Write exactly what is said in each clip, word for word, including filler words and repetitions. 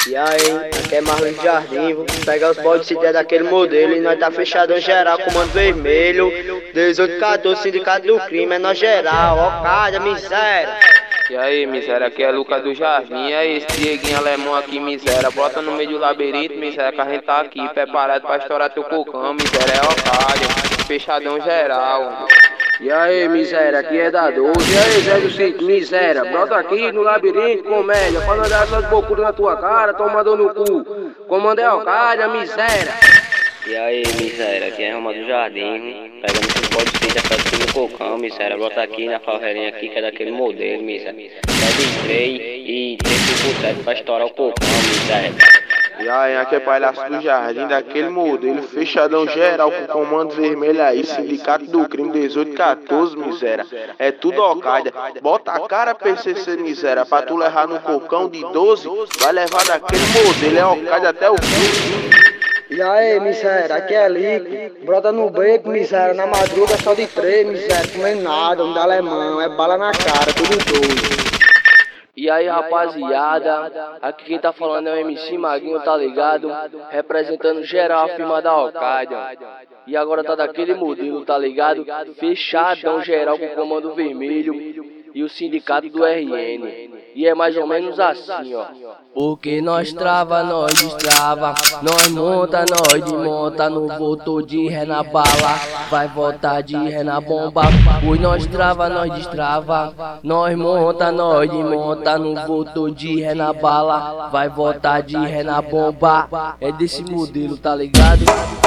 E aí, aqui é Marlon Jardim, vamos pegar os baldes se der daquele modelo e nós tá fechadão geral, comando vermelho, dezoito quatorze, sindicato do crime, é nós geral, ó cada miséria. E aí, miséria, aqui é Lucas do Jardim, e aí, esse Dieguinho alemão aqui, miséria, bota no meio do labirinto, miséria, que a gente tá aqui, preparado pra estourar teu cocão, miséria, é Ocádia, fechadão geral. E aí, miséria, aqui é da doze. E aí, Zé do Sítio, miséria, brota aqui no labirinto, comédia, pra não dar essas bocudas na tua cara, tomando no cu. Comando é Ocádia, miséria. E aí, miséria, aqui é Roma do Jardim, pegando esse pode ser já faz no cocão, miséria, brota aqui na favelinha aqui, que é daquele modelo, miséria. Pede três e três por sete pra estourar o cocão, miséria. E aí, aqui é Palhaço do Jardim, daquele modelo, fechadão geral, com comando vermelho aí, sindicato do crime dezoito quatorze, miséria. É tudo Ocádia. Bota a cara P C C, miséria, pra tu levar no cocão de doze, vai levar daquele modelo, é Ocádia até o fim. E aí, miséria, aqui é Lico, brota no beco, miséria, na madruga só de três, miséria, comendo nada, um da alemão, é bala na cara, tudo doido. E aí, rapaziada, aqui quem tá falando é o M C Maguinho, tá ligado? Representando geral a firma da Ocádia. E agora tá daquele modelo, tá ligado? Fechadão geral com o comando vermelho e o sindicato do R N. E é mais ou menos assim, ó. Porque nós trava, nós destrava, nós monta, nós desmonta, no voltou de ré na bala, vai voltar de ré na bomba. Pois nós trava, nós destrava, nós monta, nós desmonta, no voltou de ré na bala, vai voltar de ré na bomba. É desse modelo, tá ligado?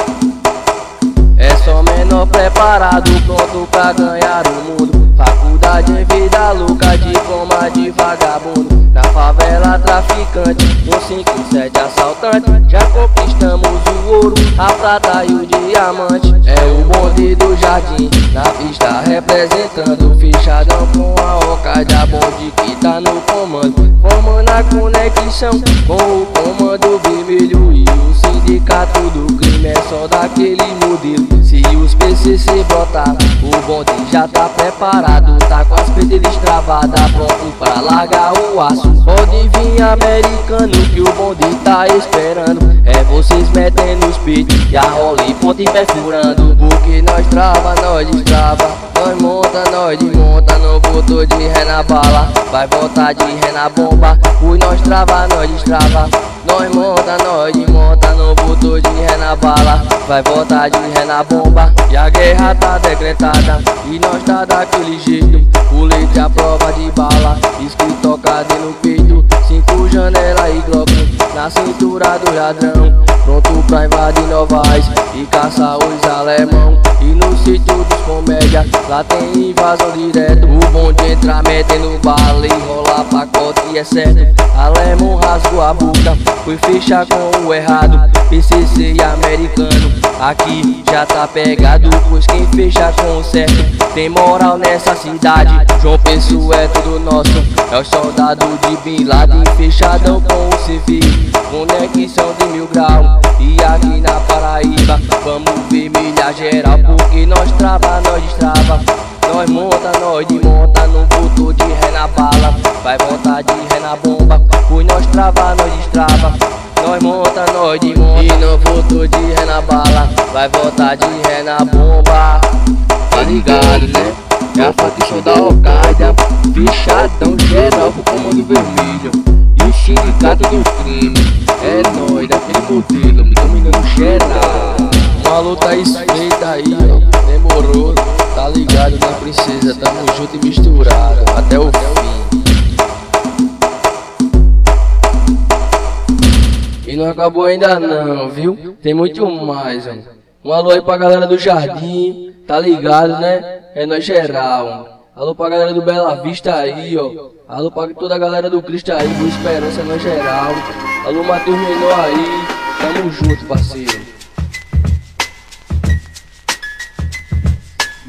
É só menor preparado, pronto pra ganhar o mundo. Faculdade em vida louca, diploma de vagabundo. Na favela traficante, com cinco sete assaltante. Já conquistamos o ouro, a prata e o diamante. É o bonde do jardim, na pista representando. Fechadão com a Ocádia, bonde que tá no comando. Formando a conexão com o comando vermelho e o sindicato do crime. É só daquele modelo. Se os P C C brotar, o bonde já tá preparado. Tá com as pedras travadas, pronto pra largar o aço. Pode vir americano que o bonde tá esperando. É vocês metendo os peitos e a rola e ponte perfurando. Porque nós trava, nós destrava, nós monta, nós desmonta. Não botou de ré na bala, vai voltar de ré na bomba. Pois nós trava, nós destrava, nós monta, nós desmonta. Não botou de ré na bala, vai voltar de ré na bomba. E a guerra tá decretada e nós tá daquele jeito. Colete à prova de bala, escrito tocado no peito. Cinco janelas e Glock na cintura do ladrão. Pronto pra invadir Novais e caçar os alemão. E no sítio dos comédia, lá tem invasão direto. O bonde entra metendo bala e rola pacote e é certo. Alemão rasgou a boca, foi fechar com o errado. P C C e americano, aqui já tá pegado. Pois quem fecha com o certo tem moral nessa cidade. João Pessoa é tudo nosso, é o soldado de Bin Laden. Fechadão com o civil, conexão de mil grau. E aqui na Paraíba, vamos vermelhar geral. Porque nós trava, nós destrava, nós monta, nós desmonta. Não voltou de ré na bala, vai voltar de ré na bomba. Pois nós trava, nós destrava, nós monta, nós desmonta. E não voltou de ré na bala, vai voltar de ré na bomba. Tá ligado, né? É a facção da Ocádia, fechadão geral com o comando vermelho e o sindicato do crime. É nóis, daquele modelo, me dominando geral. Uma luta estreita aí, ó, demorou. Tá ligado, né, princesa? Tamo junto e misturado até o fim. E não acabou ainda não, viu? Tem muito mais, ó. Um alô aí pra galera do Jardim, tá ligado, né? É nós geral. Alô pra galera do Bela Vista aí, ó. Alô pra toda a galera do Cristo aí, Boa Esperança, é nós geral. Alô Matheus Menor aí, tamo junto, parceiro.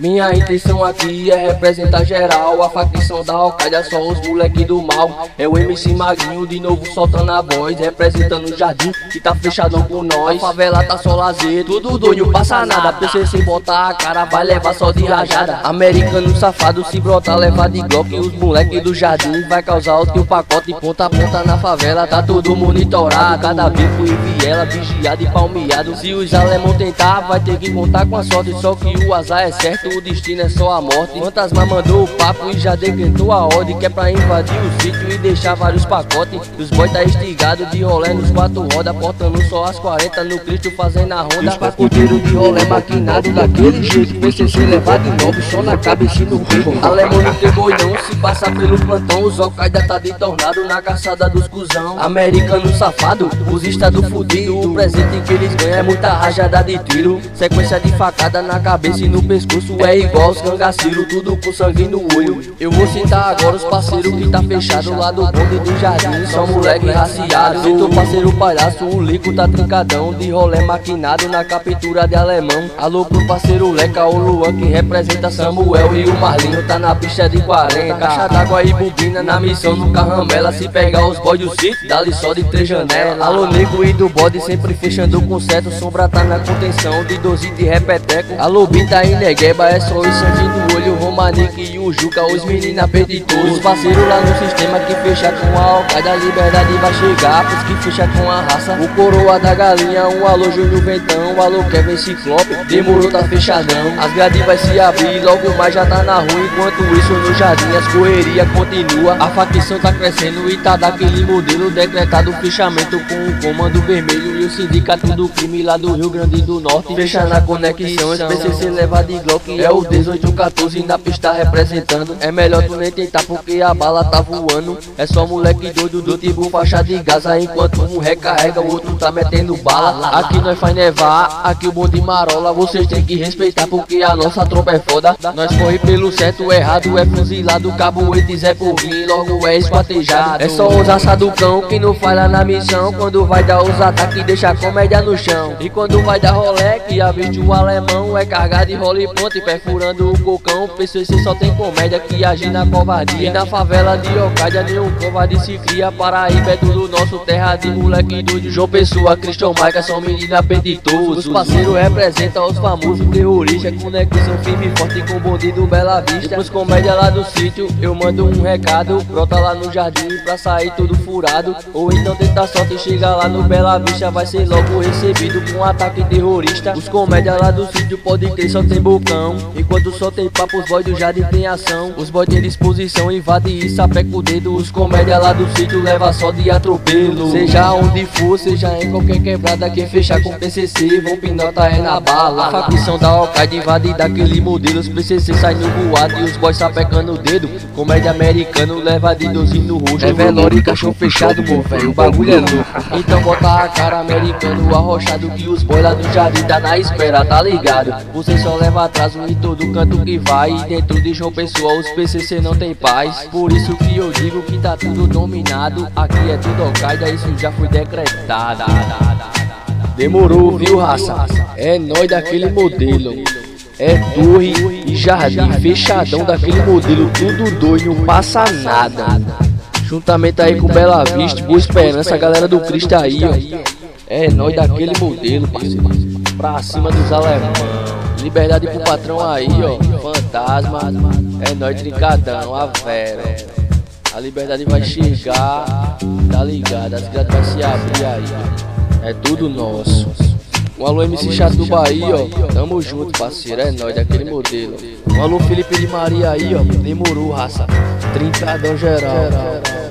Minha intenção aqui é representar geral, a facção da Al-Qaeda, só os moleque do mal. É o M C Maguinho de novo soltando a voz, representando o jardim que tá fechadão com nós. A favela tá só lazer, tudo doido, passa nada. P C C botar a cara, vai levar só de rajada. Americano safado, se brotar, leva de Glock. Os moleque do jardim vai causar o teu pacote. Ponta a ponta na favela, tá tudo monitorado. Cada bico e viela, vigiado e palmeado. Se os alemão tentar, vai ter que contar com a sorte. Só que o azar é certo, o destino é só a morte. Fantasma mandou o papo e já decretou a ordem, que é pra invadir o sítio e deixar vários pacotes. Os boy tá estigado de rolê nos quatro rodas, portando só as quarenta no Cristo fazendo a ronda. Os pacoteiros de rolê maquinado daquele jeito, P C C levado de novo, só na cabeça e no peito. Alemão não tem boi não, se passar pelo plantão, os Al-Qaeda tá detornado na caçada dos cuzão. Americano safado, os estados fudidos, o presente que eles ganham é muita rajada de tiro. Sequência de facada na cabeça e no pescoço, é igual os cangaceiros, tudo com sangue no olho. Eu vou citar agora os parceiros que tá fechado lá do bonde do jardim, só moleque raciado. Seu parceiro palhaço, o Lico tá trincadão, de rolê maquinado na captura de alemão. Alô pro parceiro Leca, o Luan que representa Samuel, e o Marlinho tá na pista de quarenta. Caixa d'água e bobina na missão no Carramela, se pegar os boy do sítio, dá-lhe só de três janelas. Alô nego e do bode sempre fechando com certo, sombra tá na contenção de doze de repeteco. Alô Bita e Negueba, é só o sangue do olho, o Romanique e o Juca, os meninos apetitos. Os parceiros lá no sistema que fecha com a Al-Qaeda, a liberdade vai chegar pros que fecha com a raça. O coroa da galinha, um alô Júnior Ventão, alô Kevin Ciclope, demorou tá fechadão. As grades vai se abrir, logo mais já tá na rua. Enquanto isso no jardim as correria continua. A facção tá crescendo e tá daquele modelo, decretado o fechamento com o comando vermelho e o sindicato do crime lá do Rio Grande do Norte. Fecha na conexão, os P C C leva de Glock, é o dezoito quatorze na pista representando. É melhor tu nem tentar porque a bala tá voando. É só moleque doido do tipo faixa de Gaza, enquanto um recarrega, o outro tá metendo bala. Aqui nós faz nevar, aqui o bonde marola, vocês tem que respeitar porque a nossa tropa é foda. Nós corre pelo certo, o errado é fuzilado, caboetes é por vir, logo é esquartejado. É só os assado cão que não falha na missão, quando vai dar os ataques deixa a comédia no chão. E quando vai dar rolê que aviste o alemão, é cargado de rola e ponte, perfurando o cocão. P C C só tem comédia que age na covardia, e na favela de Al-Qaeda nenhum covarde se cria. Paraíba é tudo nosso, terra de moleque doido. João Pessoa, Christian Maica são meninos apetitosos. Os parceiros representam os famosos terroristas, conexão firme e forte com o bonde do Bela Vista. Os comédia lá do sítio, eu mando um recado, brota lá no jardim pra sair tudo furado. Ou então tenta sorte e chega lá no Bela Vista, vai ser logo recebido com um ataque terrorista. Os comédia lá do sítio pode ter, só tem bocão, enquanto só tem papo os boy do jardim tem ação. Os boy tem disposição, invade e sapeca o dedo. Os comédia lá do sítio leva só de atropelo. Seja onde for, seja em qualquer quebrada, quem fechar com P C C, vão pinota é na bala. A facção da Al-Qaeda invade daquele modelo, os P C C sai no boato e os boys sapecando o dedo. Comédia americano leva de doze no rosto, é velório e cachorro fechado, meu velho, o bagulho é louco. Então bota a cara americano arrochado que os boys lá do jardim tá na espera, tá ligado? Você só leva atraso em todo canto que vai, e dentro de João Pessoa os P C C não tem paz. Por isso que eu digo que tá tudo dominado, aqui é tudo Al-Qaeda, isso já foi decretado. Demorou, viu, raça? É nóis daquele modelo. É torre e jardim fechadão daquele modelo, tudo doido, não passa nada. Juntamente aí com Bela Vista, Boa Esperança, a galera do Cristo aí, ó. É nóis daquele modelo, parceiro. Pra cima dos alemão. Liberdade pro patrão aí, ó. Fantasma. É nóis trincadão, a vera. A liberdade vai chegar, tá ligado? As grades vai se abrir aí. É tudo nosso. Um alô M C Chato do Bahia, ó. Tamo junto, parceiro. É nóis daquele modelo. Um alô Felipe de Maria aí, ó. Demorou, raça. Trincadão geral.